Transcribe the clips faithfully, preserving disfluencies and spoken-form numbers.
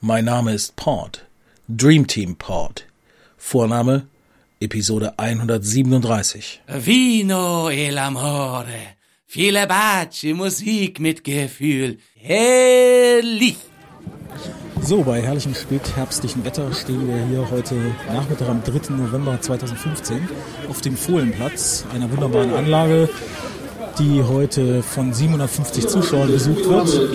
Mein Name ist Pod, Dream Team Pod. Vorname Episode hundertsiebenunddreißig. Vino e l'amore, viele Baci, Musik mit Gefühl, herrlich. So, bei herrlichem spätherbstlichen Wetter stehen wir hier heute Nachmittag am dritten November zweitausendfünfzehn auf dem Fohlenplatz, einer wunderbaren Anlage, die heute von siebenhundertfünfzig Zuschauern besucht wird.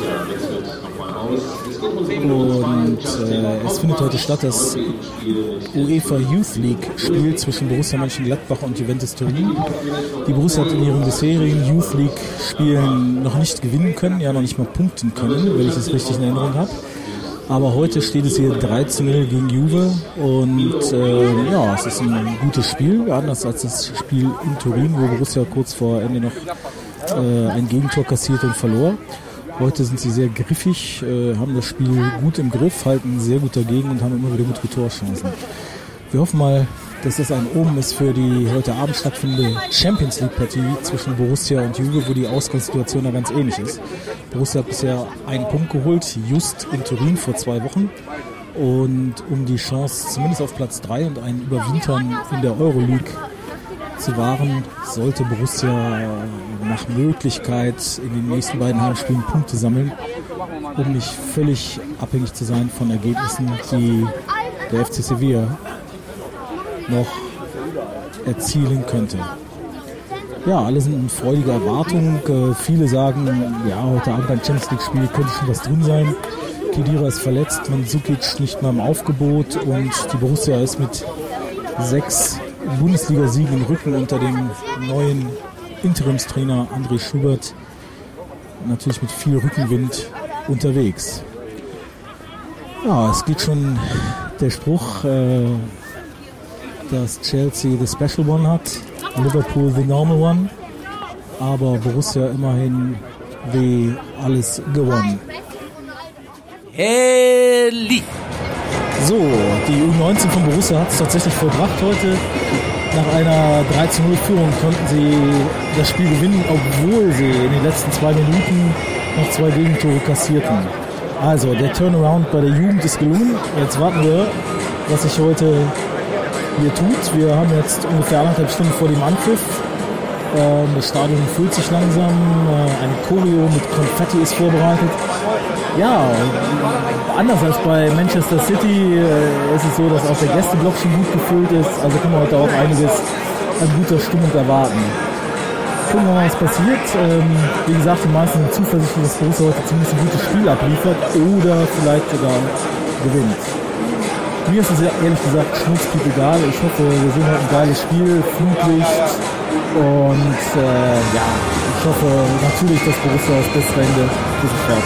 Und äh, es findet heute statt das UEFA Youth League Spiel zwischen Borussia Mönchengladbach und Juventus Turin. Die Borussia hat in ihren bisherigen Youth League Spielen noch nicht gewinnen können, ja noch nicht mal punkten können, wenn ich das richtig in Erinnerung habe. Aber heute steht es hier drei zu null gegen Juve und äh, ja, es ist ein gutes Spiel, anders als das Spiel in Turin, wo Borussia kurz vor Ende noch äh, ein Gegentor kassiert und verlor. Heute sind sie sehr griffig, äh, haben das Spiel gut im Griff, halten sehr gut dagegen und haben immer wieder gute Torchancen. Wir hoffen mal, dass das ein Omen ist für die heute Abend stattfindende Champions League Partie zwischen Borussia und Juve, wo die Ausgangssituation da ganz ähnlich ist. Borussia hat bisher einen Punkt geholt, just in Turin vor zwei Wochen. Und um die Chance zumindest auf Platz drei und ein Überwintern in der Euroleague zu wahren, sollte Borussia nach Möglichkeit in den nächsten beiden Heimspielen Punkte sammeln, um nicht völlig abhängig zu sein von Ergebnissen, die der F C Sevilla noch erzielen könnte. Ja, alle sind in freudiger Erwartung. Äh, viele sagen, ja, heute Abend ein Champions League Spiel könnte schon was drin sein. Khedira ist verletzt, Mandzukic nicht mal im Aufgebot und die Borussia ist mit sechs Bundesliga-Siegen im Rücken unter dem neuen Interimstrainer André Schubert natürlich mit viel Rückenwind unterwegs. Ja, es geht schon der Spruch, äh, dass Chelsea the Special One hat, Liverpool the Normal One, aber Borussia immerhin the alles gewonnen. Herrlich! So, die U neunzehn von Borussia hat es tatsächlich vollbracht heute. Nach einer drei zu null Führung konnten sie das Spiel gewinnen, obwohl sie in den letzten zwei Minuten noch zwei Gegentore kassierten. Also, der Turnaround bei der Jugend ist gelungen. Jetzt warten wir, was sich heute hier tut. Wir haben jetzt ungefähr anderthalb Stunden vor dem Anpfiff. Das Stadion füllt sich langsam. Ein Choreo mit Konfetti ist vorbereitet. Ja, anders als bei Manchester City äh, ist es so, dass auch der Gästeblock schon gut gefüllt ist. Also kann man heute auch einiges an guter Stimmung erwarten. Gucken wir mal, was passiert. Ähm, wie gesagt, die meisten sind zuversichtlich, dass Borussia heute zumindest ein gutes Spiel abliefert oder vielleicht sogar gewinnt. Mir ist es ehrlich gesagt schnurzpiep egal. Ich hoffe, wir sehen heute ein geiles Spiel, Flutlicht und äh, ja, ich hoffe natürlich, dass Borussia das bessere Ende für sich hat.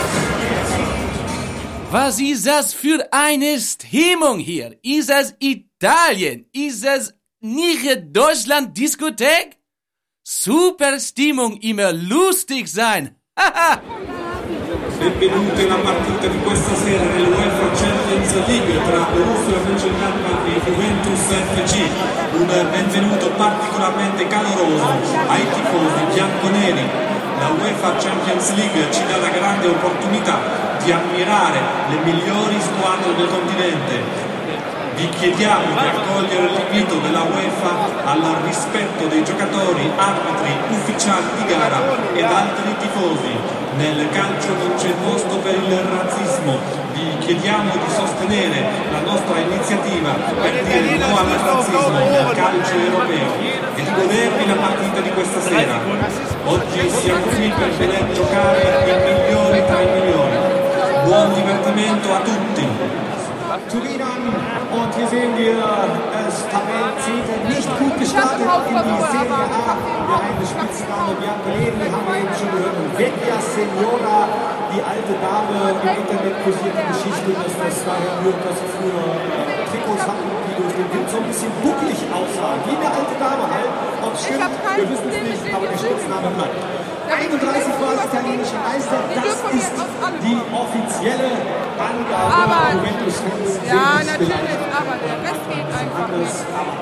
Was ist das für eine Stimmung hier? Ist das Italien? Ist das nicht Deutschland-Diskothek? Super Stimmung, immer lustig sein. Haha! Benvenuti alla partita di questa sera nell'UEFA Champions League tra Borussia Mönchengladbach e Juventus F C. Un benvenuto particolarmente caloroso ai tifosi bianconeri. La UEFA Champions League ci dà la grande opportunità di ammirare le migliori squadre del continente. Vi chiediamo di accogliere l'invito della UEFA al rispetto dei giocatori, arbitri, ufficiali di gara ed altri tifosi. Nel calcio non c'è posto per il razzismo. Vi chiediamo di sostenere la nostra iniziativa per dire no al razzismo nel calcio europeo e di godervi la partita di questa sera. Oggi siamo qui per vedere giocare i migliori tra i migliori. Buon divertimento a tutti. Turin an und hier sehen wir das Tabellenzehnte nicht gut gestartet in die Serie A. Wir haben eine Spitzname Bianconeri, haben wir eben schon gehört. Und Vecchia Signora, die alte Dame, im Internet kursiert die Geschichte, dass das daher rührt, dass sie früher äh, Trikots hatten, die durch den Wind so ein bisschen bucklig aussahen. Wie eine alte Dame halt. Ob es stimmt, wir wissen es nicht, aber der Spitzname bleibt. einunddreißig war das italienische Meister, das ist die offizielle Angabe aber, der Juventus-Fans. Ja, natürlich, aber der Rest geht einfach nicht.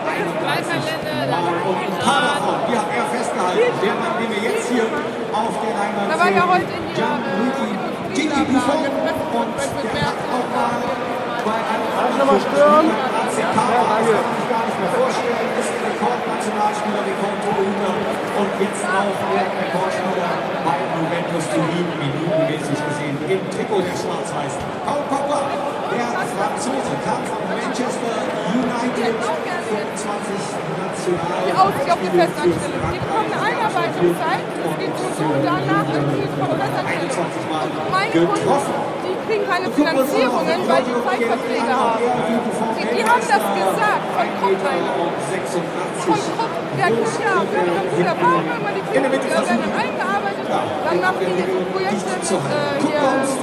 Und ein paar davon, die hat er festgehalten. Der Mann, den wir jetzt hier auf der Leinwand da war ja heute in Gianluigi Gigi Buffon und der hat auch mal bei einem anderen Sturm A C K, das kann ich gar nicht mehr vorstellen, ist Rekordnationalspieler, Rekordtorhüter und jetzt auch der Rekordspieler bei Juventus Turin, minutenmäßig gesehen, im Trikot der Schwarz-Weißen. Paul Pogba, der Franzose, kam von Manchester United, fünfundzwanzig national. Die Aussicht auf die Festanstellung. Die bekommen eine Einarbeitungszeit, das geht so so, danach irgendwie von Festanstellung. Und mein Kunden, die kriegen keine Finanzierungen, weil die Zeitverträge haben. Die, die haben das gesagt, von Krupp einer. Von Krupp, der kriegt ja, wir haben einen guten Erfahrung, wenn die kriegen, die werden dann eingearbeitet, dann machen die diese Projekte mit äh, hier,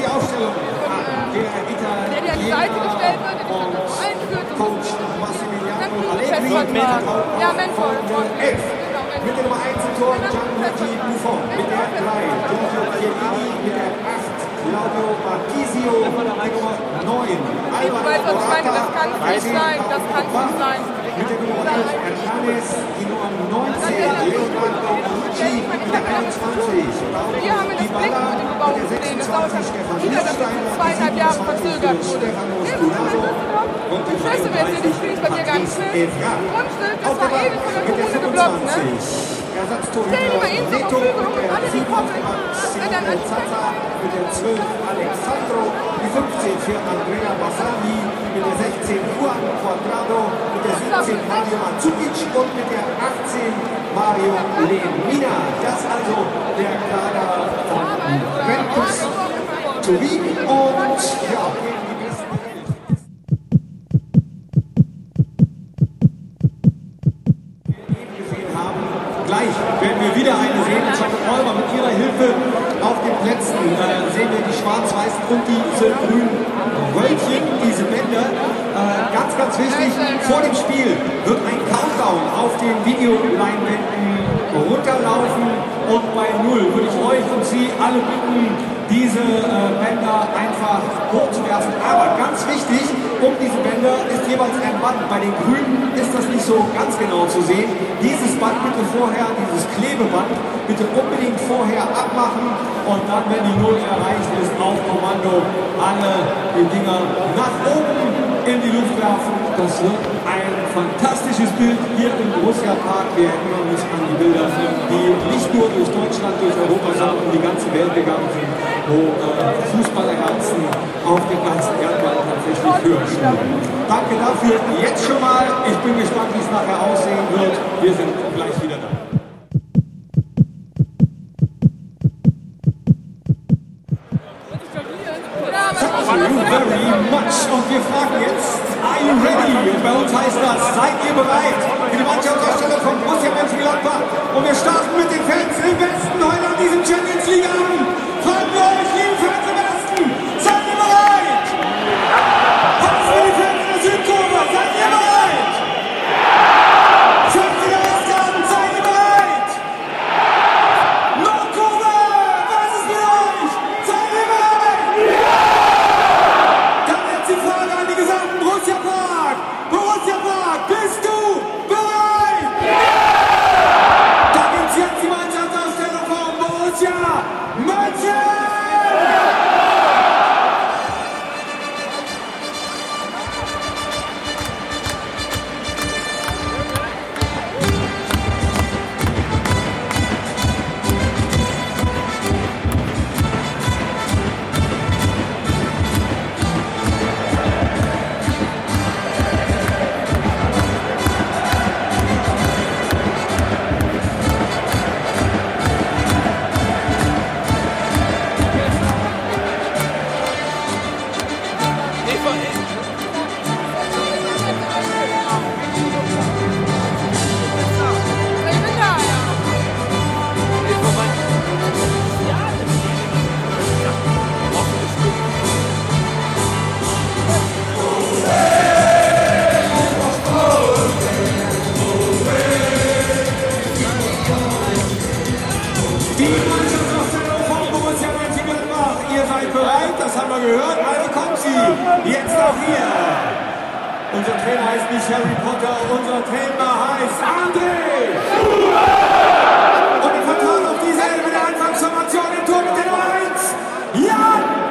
der, der an die Seite gestellt wird, der die dann einführt und dann kriegen die Festvertrag. Ja, Mentor. Mit der Nummer eins im Tor Gianluigi Buffon, mit der drei Giorgio Chiellini, mit der acht Claudio Marchisio, die Nummer neun Du weißt, was ich meine, das kann es nicht sein, das kann es nicht sein. Mit der Nummer elf Hernanes, die Nummer neunzehn Leonardo Ricci, mit der einundzwanzig. Wir haben das Blick mit dem Bebauungspläne, das dauert wieder, dass das in zweieinhalb Jahren verzögert wurde. Ich weiß, wer jetzt das Spiel ist bei dir ganz schnell. Grundstück, das war ewig von der Kommune geblockt, ne? Stell dir mal eben zur Verfügung und alle, die kommen, wenn dann alles mit der zwölf Alexandro, die fünfzehn für Andrea Bassani, mit der sechzehn Juan Quadrado, mit der siebzehn Mario Mandzukic und mit der achtzehn Mario Lemina. Das also der Kader von Juventus Turin und ja, gegen die besten gesehen haben. Gleich werden wir wieder eine sehen. Ich habe Räuber mit ihrer Hilfe auf den Plätzen äh, sehen wir die schwarz-weißen und diese grünen Röllchen, diese Bänder. Äh, ganz, ganz wichtig, vor dem Spiel wird ein Countdown auf den Videoleinwänden runterlaufen und bei null würde ich euch und Sie alle bitten, diese äh, Bänder einfach hochzuwerfen. Aber ganz wichtig, um diese Bänder ist jeweils ein Band. Bei den Grünen ist das nicht so ganz genau zu sehen. Dieses Band bitte vorher, dieses Klebeband, bitte unbedingt vorher abmachen und dann, wenn die Null erreicht ist, auf Kommando alle die Dinger nach oben in die Luft werfen. Das wird ein fantastisches Bild hier im Borussia Park. Wir erinnern uns an die Bilder, die nicht nur durch Deutschland, durch Europa, sondern um die ganze Welt gegangen sind, wo äh, Fußballerherzen auf dem ganzen Erdball tatsächlich höher stehen. Danke dafür jetzt schon mal. Ich bin gespannt, wie es nachher aussehen wird. Wir sind gleich wieder da. Thank you very much. Und wir fragen jetzt, are you ready? Und bei uns heißt das, seid ihr bereit für die Mannschaftsausstellung von Borussia Mönchengladbach? Und wir starten mit den Fans im Westen heute an diesem Champions League Abend. Fragen wir euch, liebe Fans im Westen, seid ihr bereit? Habt ihr die Fans in der Südkurve? Seid ihr bereit? fünfziger Ausgaben, seid ihr bereit? Nordkurve, was ist mit euch? Seid ihr bereit? Dann jetzt die Frage an die gesamten Borussia Park. Borussia Park, bist du bereit? Ja! Da gibt's jetzt die Mannschaftsausstellung von Borussia Mönchengladbach. Die Mannschaftsausstellung von Borussia Mönchengladbach. Ihr seid bereit, das haben wir gehört. Also kommt sie, jetzt auch hier. Unser Trainer heißt nicht Harry Potter, unser Trainer heißt André. Und wir vertrauen auf diese Elbe der Anfangsformation im Tor mit der Nummer eins. Jan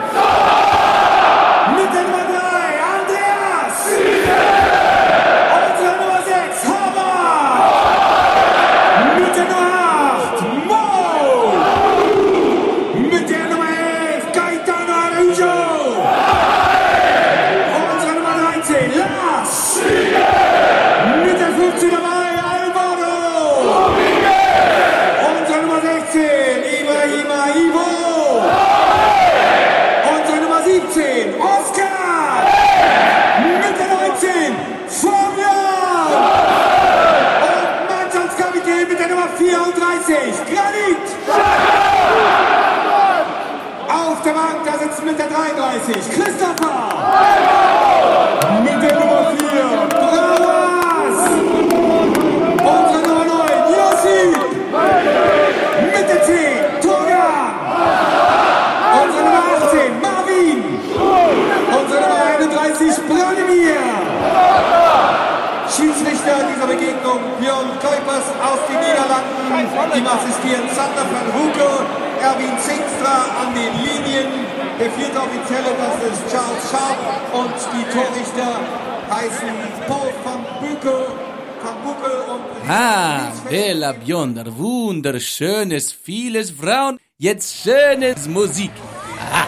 Begegnung. Björn Kuipers aus den Niederlanden. Ihm assistieren Sander van Hoeke, Erwin Zingstra an den Linien. Der vierte Offizielle, das ist Charles Sharp. Und die Torrichter heißen Paul van Bukel, van Bukel und... Ah, bella bionda, wunderschönes, vieles Frauen, jetzt schönes Musik. Aha.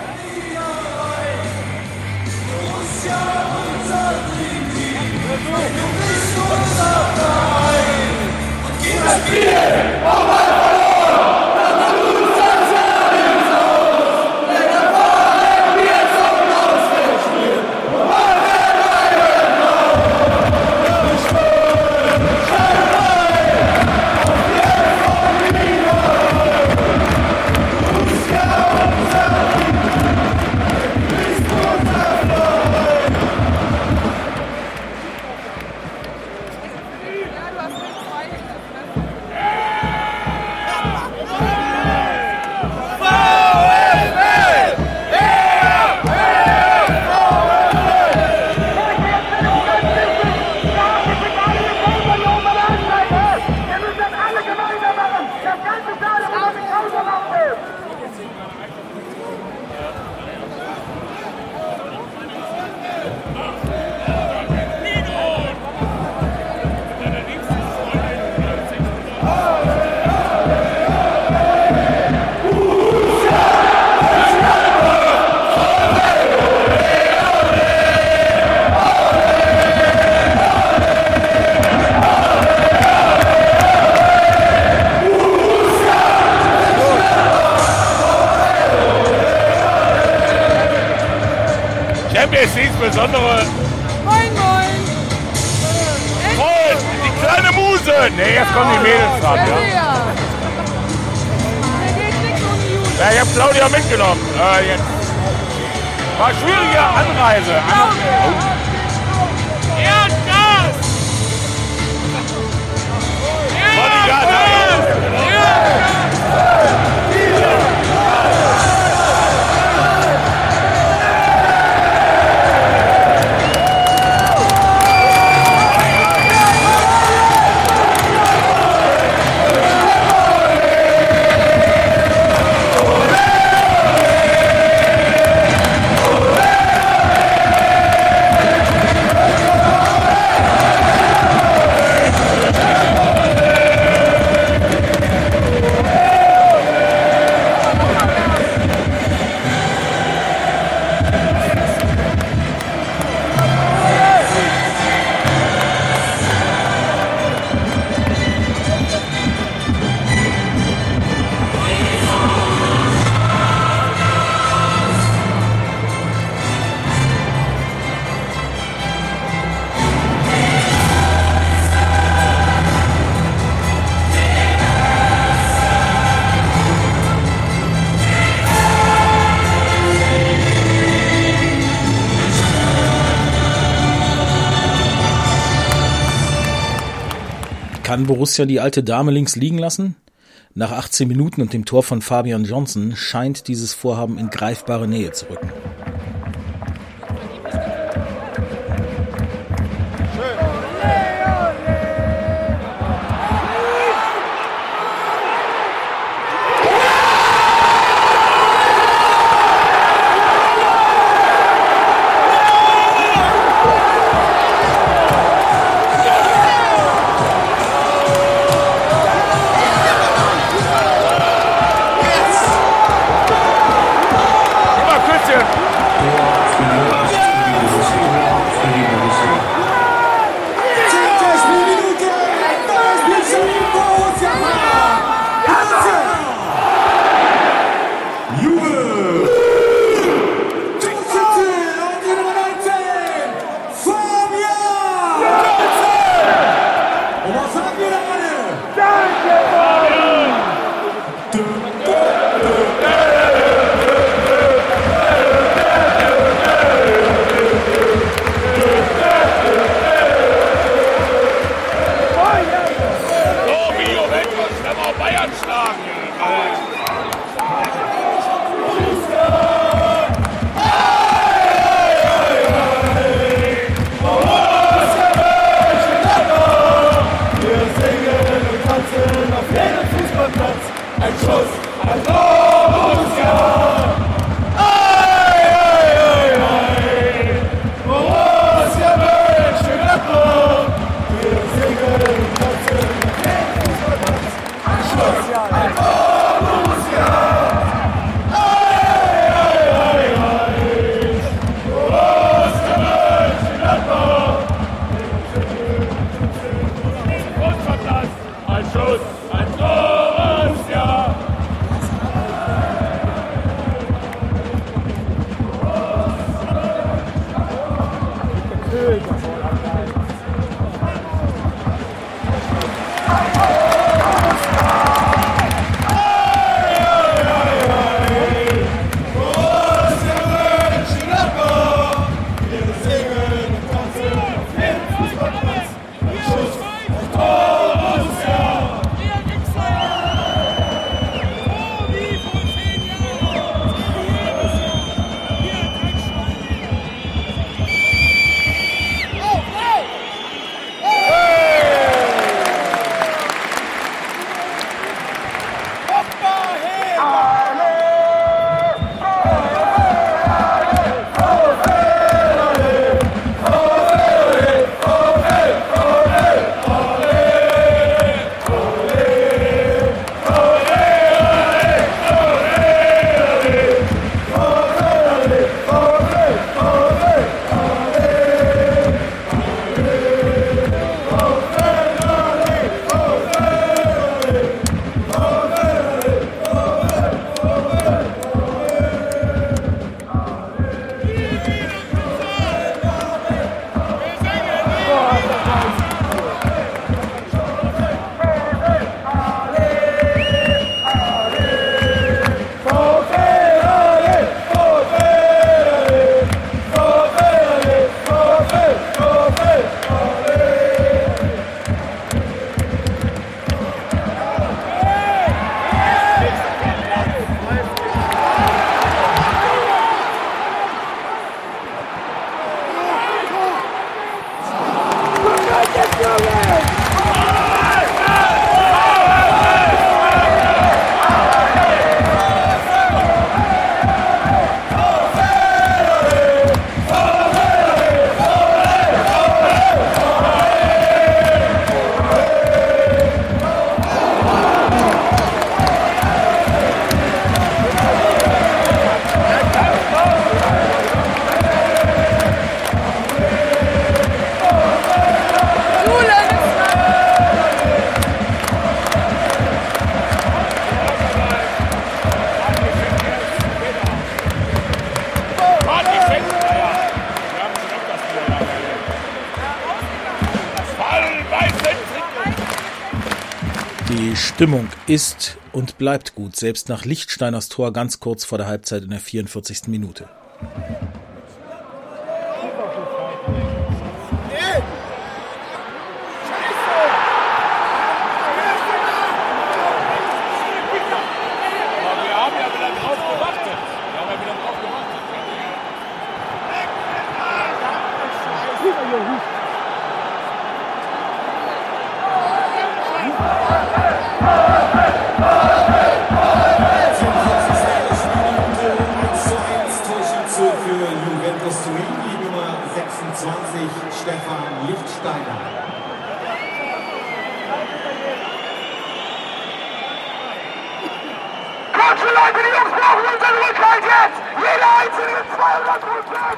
Besondere. Moin, moin. Moin, die kleine Muse. Nee, jetzt kommen die Mädels dran, ja. Der geht nicht ohne Juden. Ja, ich hab Claudia mitgenommen. Äh, jetzt. War schwierige Anreise. An oh. Erdgas! Bodyguard! Erdgas! Kann Borussia die alte Dame links liegen lassen? Nach achtzehn Minuten und dem Tor von Fabian Johnson scheint dieses Vorhaben in greifbare Nähe zu rücken. Die Stimmung ist und bleibt gut, selbst nach Lichtsteiners Tor ganz kurz vor der Halbzeit in der vierundvierzigsten Minute. Stefan Lichtsteiner. Komm Leute, die Jungs brauchen unseren Rückhalt jetzt! Jeder einzelne mit zweihundert Prozent!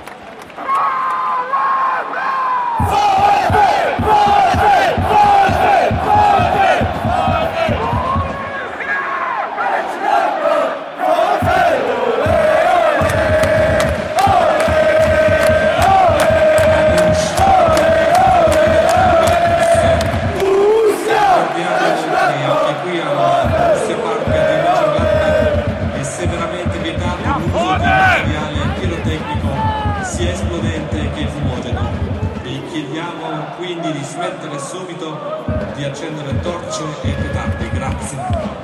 sia esplodente che fumogeno. Vi chiediamo quindi di smettere subito di accendere torce e petardi. Grazie.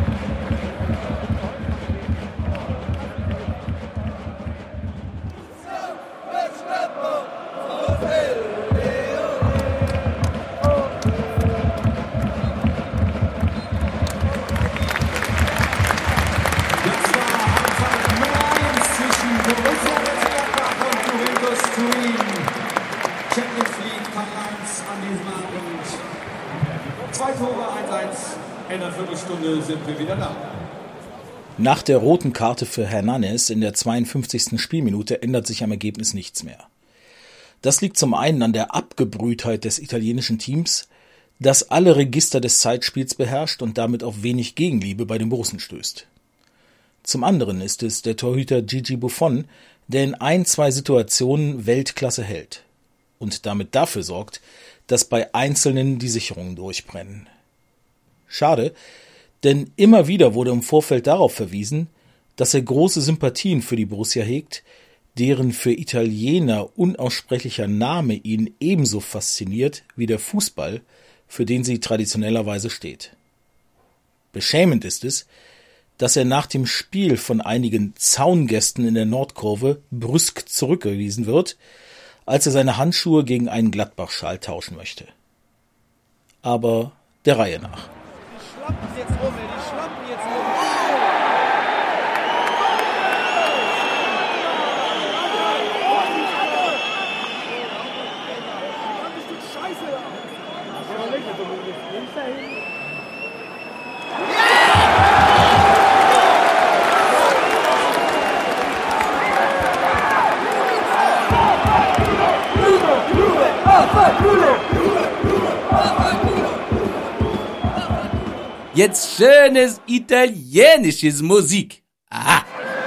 Champions League Teil eins an diesem Abend. Zwei Tore, eins eins. In einer Viertelstunde sind wir wieder da. Nach der roten Karte für Hernández in der zweiundfünfzigsten Spielminute ändert sich am Ergebnis nichts mehr. Das liegt zum einen an der Abgebrühtheit des italienischen Teams, das alle Register des Zeitspiels beherrscht und damit auf wenig Gegenliebe bei den Borussen stößt. Zum anderen ist es der Torhüter Gigi Buffon, der in ein, zwei Situationen Weltklasse hält und damit dafür sorgt, dass bei Einzelnen die Sicherungen durchbrennen. Schade, denn immer wieder wurde im Vorfeld darauf verwiesen, dass er große Sympathien für die Borussia hegt, deren für Italiener unaussprechlicher Name ihn ebenso fasziniert wie der Fußball, für den sie traditionellerweise steht. Beschämend ist es, dass er nach dem Spiel von einigen Zaungästen in der Nordkurve brüsk zurückgewiesen wird, als er seine Handschuhe gegen einen Gladbach-Schal tauschen möchte. Aber der Reihe nach. Die schlampen jetzt rum, ey, die schlampen jetzt rum. Jetzt schönes italienisches Musik. Aha.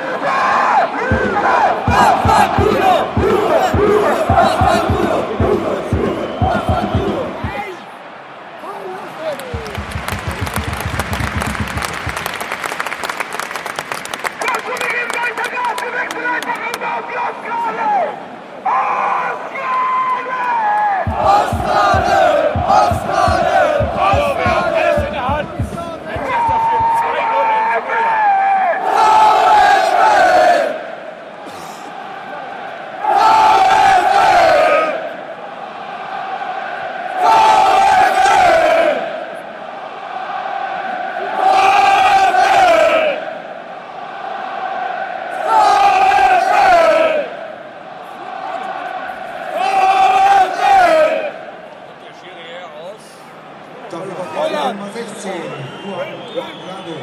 Nummer sechzehn, Juan Cuadrado.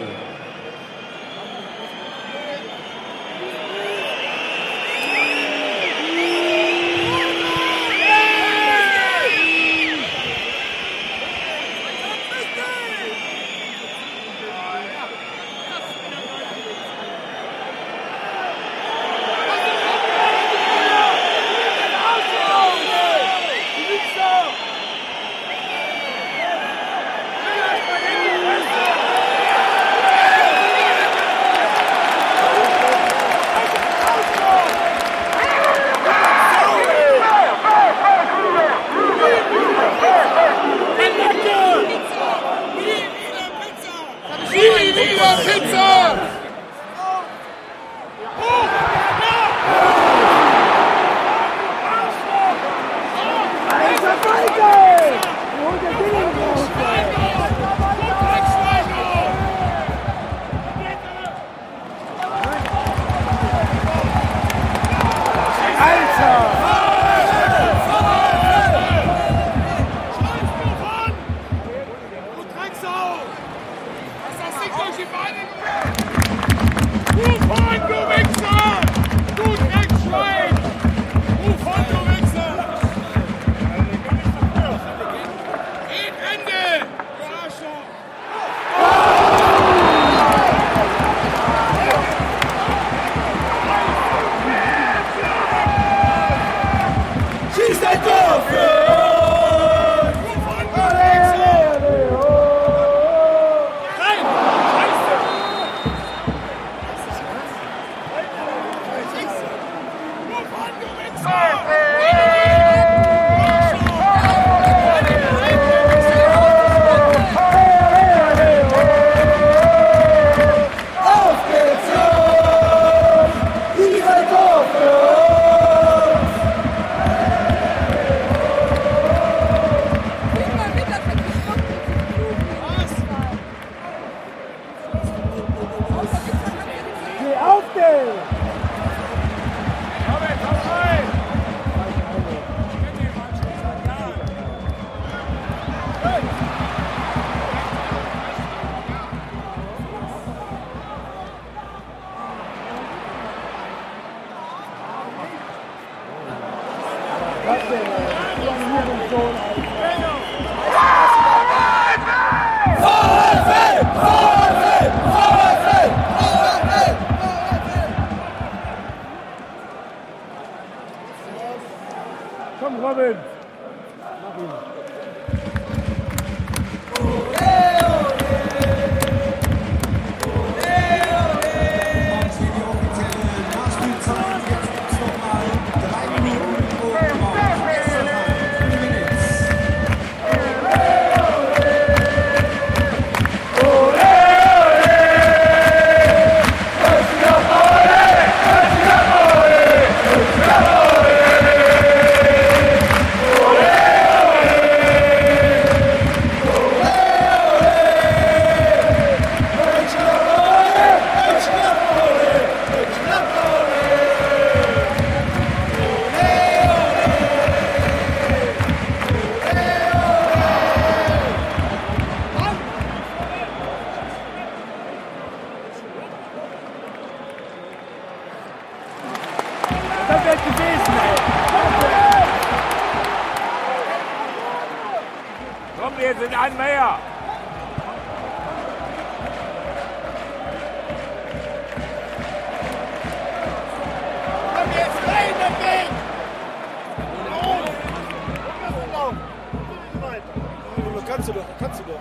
Let's go! Komm, Robin! Mach ihn! Das wird gewesen, ey. Komm, wir sind ein mehr. Komm jetzt rein, dagegen. Kannst du doch, kannst du doch.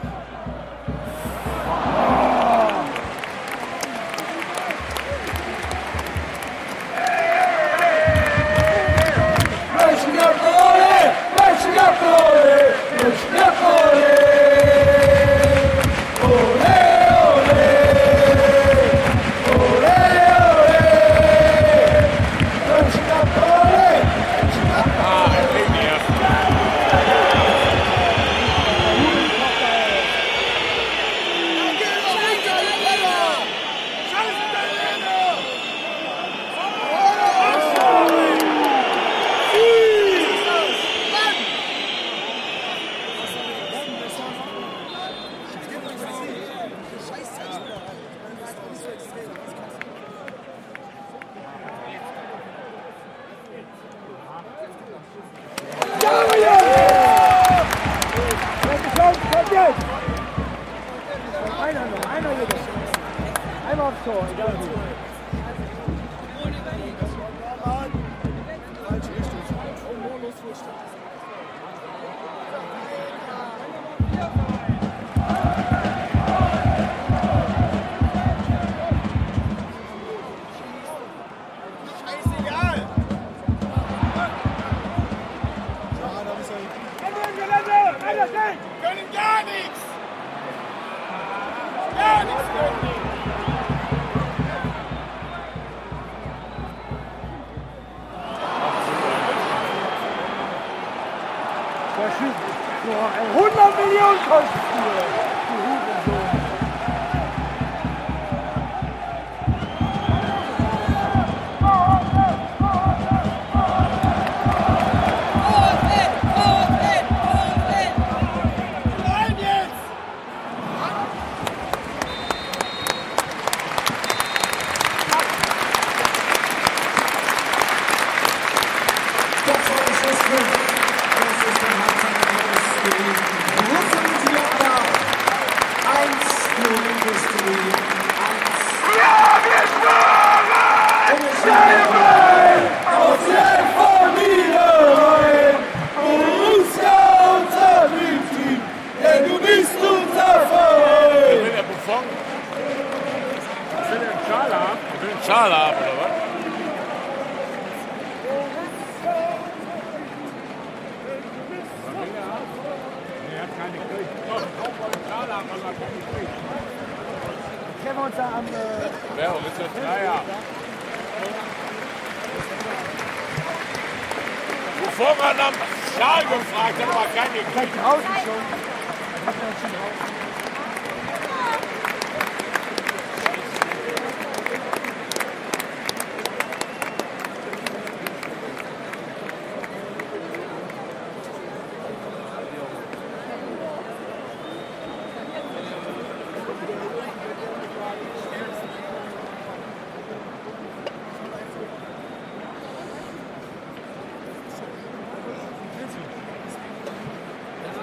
Einer noch, einer wieder. Einmal aufs Tor, egal wie. Falsche Richtung. Oh, los, los. Scheißegal. Können gar nichts! Gar nichts können die! hundert Millionen kostet die! Die Hurensohn! Schale haben, oder was? Er hat keine Kirche. Doch, auch wollen Schale haben, aber keine Kirche. Treffen wir uns da am... Äh Wer ist das? Naja. Bevor man am Schal gefragt hat, aber keine Kirche. Vielleicht draußen schon. Hat man schon draußen.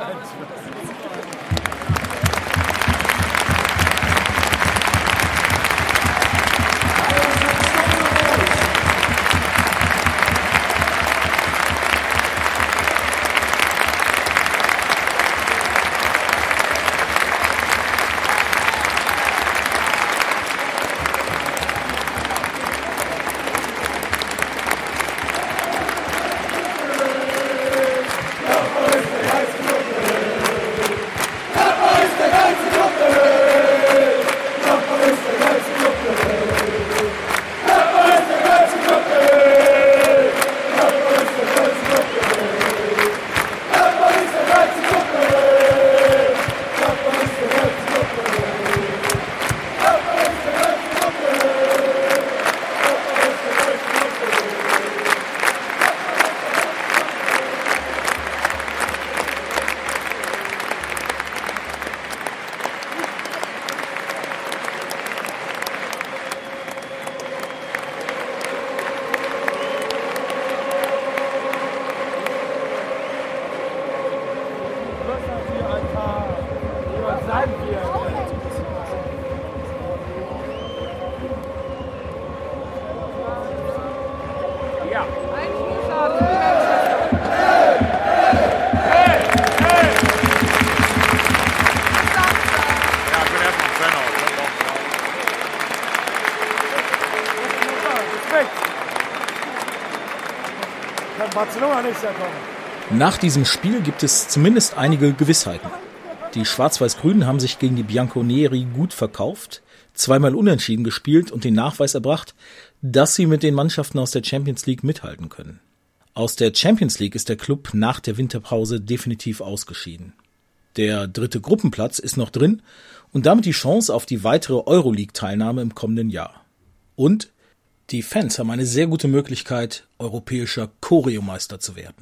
Barcelona nächstes Jahr kommen. Nach diesem Spiel gibt es zumindest einige Gewissheiten. Die Schwarz-Weiß-Grünen haben sich gegen die Bianconeri gut verkauft, zweimal unentschieden gespielt und den Nachweis erbracht, dass sie mit den Mannschaften aus der Champions League mithalten können. Aus der Champions League ist der Klub nach der Winterpause definitiv ausgeschieden. Der dritte Gruppenplatz ist noch drin und damit die Chance auf die weitere Euroleague-Teilnahme im kommenden Jahr. Und die Fans haben eine sehr gute Möglichkeit, europäischer Choreomeister zu werden.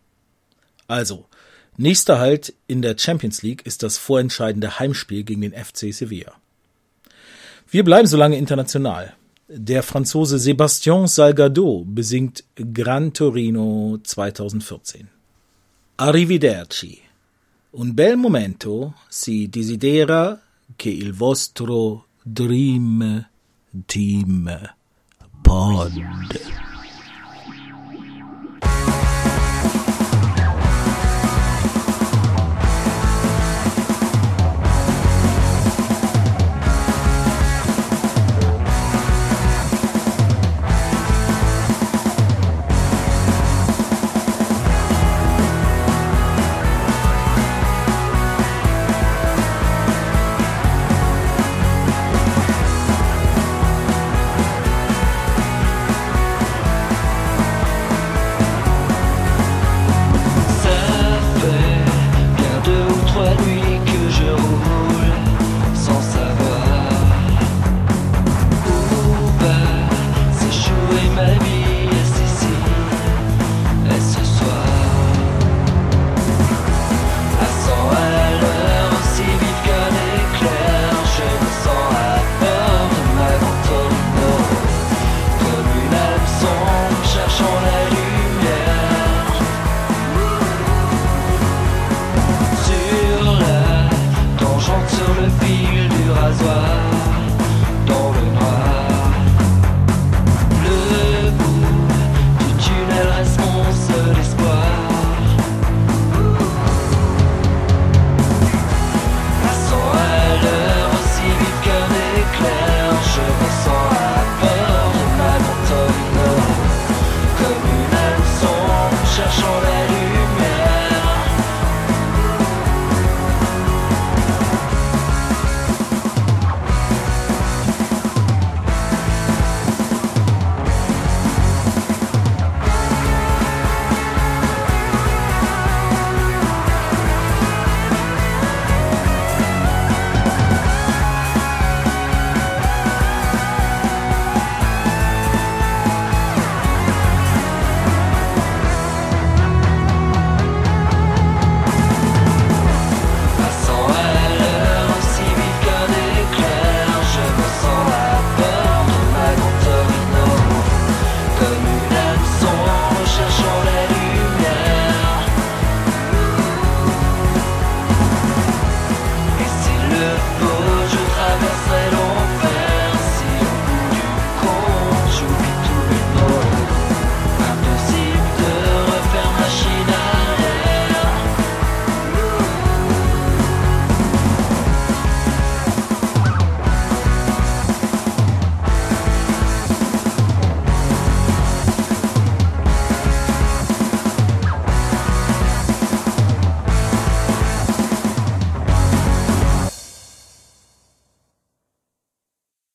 Also, nächster Halt in der Champions League ist das vorentscheidende Heimspiel gegen den F C Sevilla. Wir bleiben so lange international. Der Franzose Sébastien Salgado besingt Gran Torino zweitausendvierzehn. Arrivederci. Un bel momento si desidera che il vostro Dream Team Pod